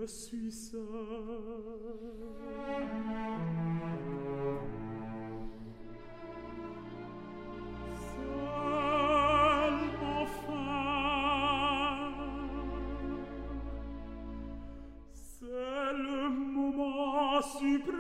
suis seul. Seul, enfin. C'est le moment suprême.